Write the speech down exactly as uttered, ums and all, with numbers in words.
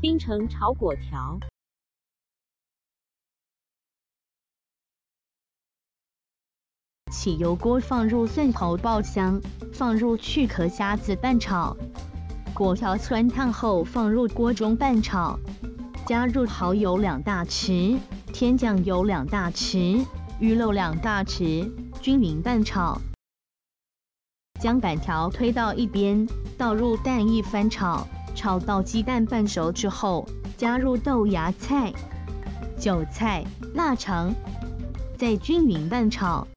冰城炒粿条。 起油锅，放入蒜头爆香，放入去壳虾子拌炒。粿条汆烫后，放入锅中拌炒。加入蚝油两大匙，甜酱油两大匙，鱼肉两大匙，均匀拌炒。将板条推到一边，倒入蛋液翻炒，炒到鸡蛋半熟之后，加入豆芽菜、韭菜、腊肠，再均匀拌炒。